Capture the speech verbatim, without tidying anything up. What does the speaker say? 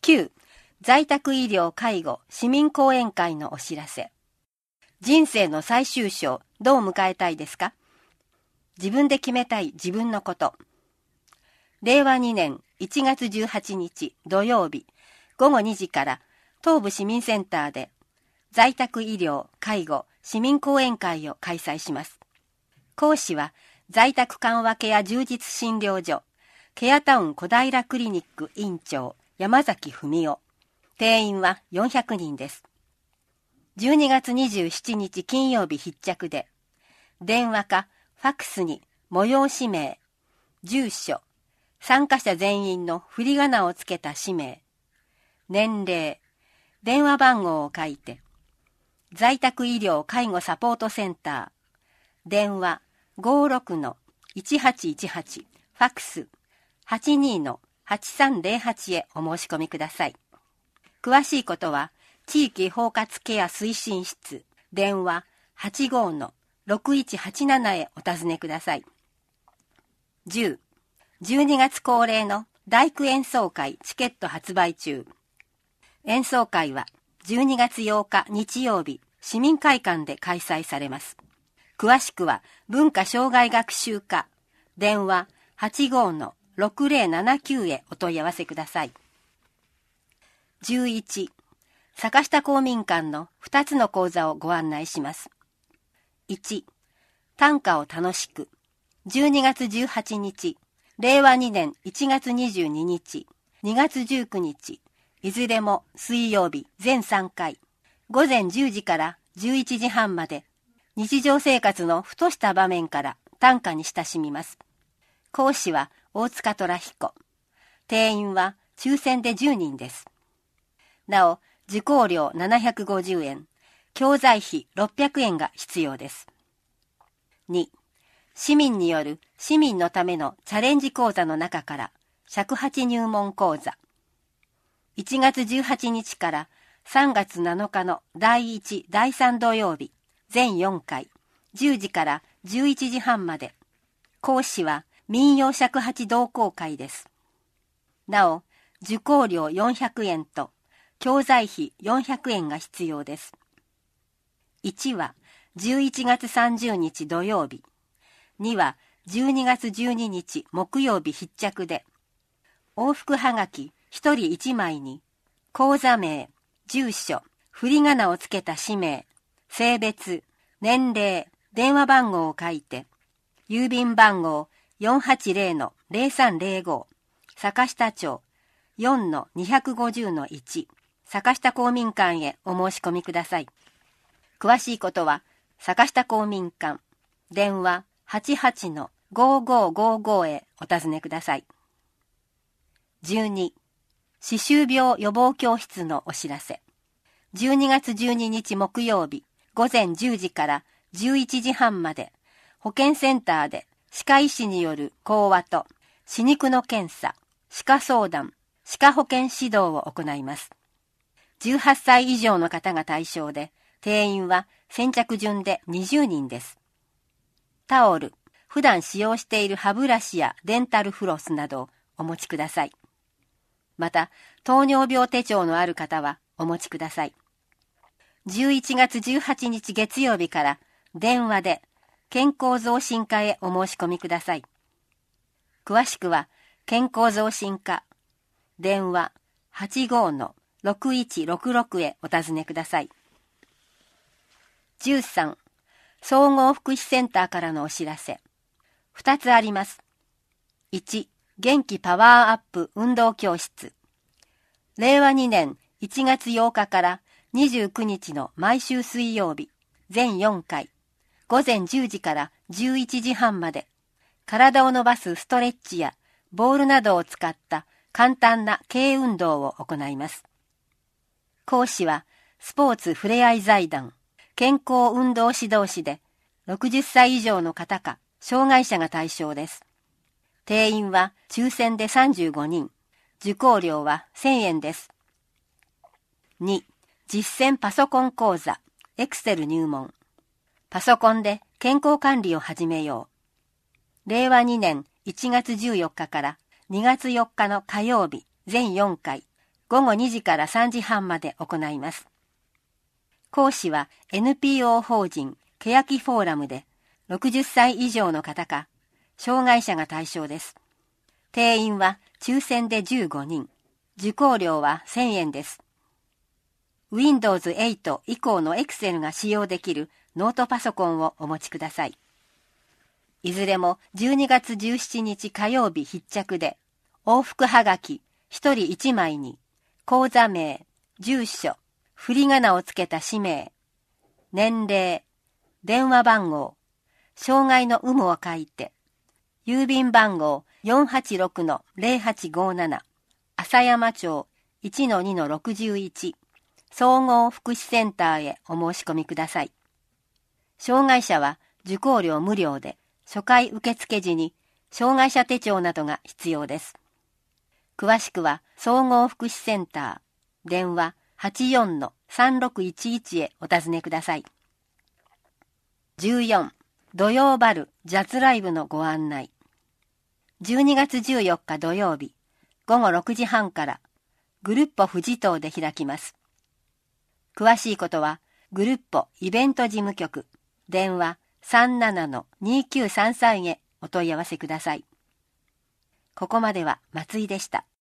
きゅう、在宅医療介護市民講演会のお知らせ。人生の最終章、どう迎えたいですか？自分で決めたい自分のこと。れいわにねんいちがつじゅうはちにち土曜日ごごにじから東部市民センターで在宅医療介護市民講演会を開催します。講師は在宅緩和ケア充実診療所ケアタウン小平クリニック院長山崎文夫。定員はよんひゃくにんです。じゅうにがつにじゅうしちにち金曜日必着で、電話かファックスに催し名、住所、参加者全員の振り仮名をつけた氏名、年齢、電話番号を書いて、在宅医療介護サポートセンター、電話 ごーろくのいちはちいちはち、ファックス はちにのはちさんぜろはち へお申し込みください。詳しいことは、地域包括ケア推進室、電話 はちごーのろくいちはちなな へお尋ねください。じゅう、じゅうにがつ恒例の大工演奏会チケット発売中。演奏会はじゅうにがつようか日曜日、市民会館で開催されます。詳しくは文化障害学習課、電話 はちごーのろくぜろななきゅう へお問い合わせください。じゅういち、坂下公民館のふたつの講座をご案内します。いち、短歌を楽しく。じゅうにがつじゅうはちにち、れいわにねんいちがつにじゅうににち、にがつじゅうくにち、いずれも水曜日全さんかい、ごぜんじゅうじからじゅういちじはんまで、日常生活のふとした場面から短歌に親しみます。講師は大塚虎彦。定員は抽選でじゅうにんです。なお、受講料ななひゃくごじゅうえん、教材費ろっぴゃくえんが必要です。に、市民による市民のためのチャレンジ講座の中から尺八入門講座。いちがつじゅうはちにちからさんがつなのかのだいいち、だいさん土曜日、全よんかい、じゅうじからじゅういちじはんまで。講師は民謡尺八同好会です。なお、受講料よんひゃくえんと教材費よんひゃくえんが必要です。いちはじゅういちがつさんじゅうにち土曜日、にはじゅうにがつじゅうににち木曜日必着で、往復はがきひとりいちまいに講座名、住所、振り仮名をつけた氏名、性別、年齢、電話番号を書いて、郵便番号 よんはちぜろのぜろさんぜろご、坂下町 よんのにひゃくごじゅうのいち、坂下公民館へお申し込みください。詳しいことは、坂下公民館、電話 はちはちのごーごーごーご へお尋ねください。じゅうに、歯周病予防教室のお知らせ。じゅうにがつじゅうににち木曜日、ごぜんじゅうじからじゅういちじはんまで、保健センターで歯科医師による講話と歯肉の検査、歯科相談、歯科保健指導を行います。じゅうはっさい以上の方が対象で、定員は先着順でにじゅうにんです。タオル、普段使用している歯ブラシやデンタルフロスなどをお持ちください。また、糖尿病手帳のある方はお持ちください。じゅういちがつじゅうはちにち月曜日から電話で健康増進課へお申し込みください。詳しくは健康増進課、電話 はちごーのろくいちろくろく へお尋ねください。じゅうさん、総合福祉センターからのお知らせ。ふたつあります。いち、元気パワーアップ運動教室。れいわにねんいちがつようかからにじゅうくにちの毎週水曜日、全よんかい、ごぜんじゅうじからじゅういちじはんまで、体を伸ばすストレッチやボールなどを使った簡単な軽運動を行います。講師はスポーツふれあい財団健康運動指導士でろくじゅっさい以上の方か障害者が対象です。定員は抽選でさんじゅうごにん、受講料はせんえんです。に、実践パソコン講座、エクセル入門。パソコンで健康管理を始めよう。れいわにねんいちがつじゅうよっかからにがつよっかの火曜日、全よんかい、 ごごにじからさんじはんまで行います。講師は エヌピーオー 法人けやきフォーラムでろくじゅっさい以上の方か障害者が対象です。定員は抽選でじゅうごにん、受講料はせんえんです。ウィンドウズエイト 以降の Excel が使用できるノートパソコンをお持ちください。いずれもじゅうにがつじゅうしちにち火曜日必着で、往復はがきひとりいちまいに、口座名、住所、振り仮名をつけた氏名、年齢、電話番号、障害の有無を書いて、郵便番号 よんはちろくのゼロはちごなな、浅山町 いちのにのろくいち、総合福祉センターへお申し込みください。障害者は受講料無料で、初回受付時に障害者手帳などが必要です。詳しくは総合福祉センター、電話 はちよんのさんろくいちいち へお尋ねください。じゅうよん、土曜バルジャズライブのご案内。じゅうにがつじゅうよっか土曜日、ごごろくじはんからグルッポ富士島で開きます。詳しいことはグルッポイベント事務局、電話 さんななのにきゅうさんさん へお問い合わせください。ここまでは松井でした。